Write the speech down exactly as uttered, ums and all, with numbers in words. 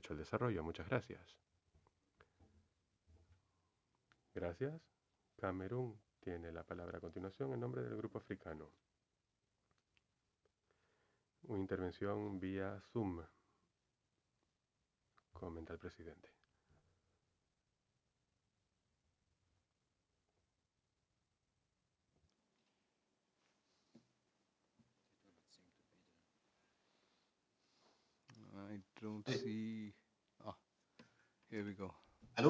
derecho al desarrollo. Muchas gracias. Gracias. Camerún tiene la palabra a continuación en nombre del Grupo Africano. Una intervención vía Zoom, comenta el presidente. I don't see. Ah, here we go.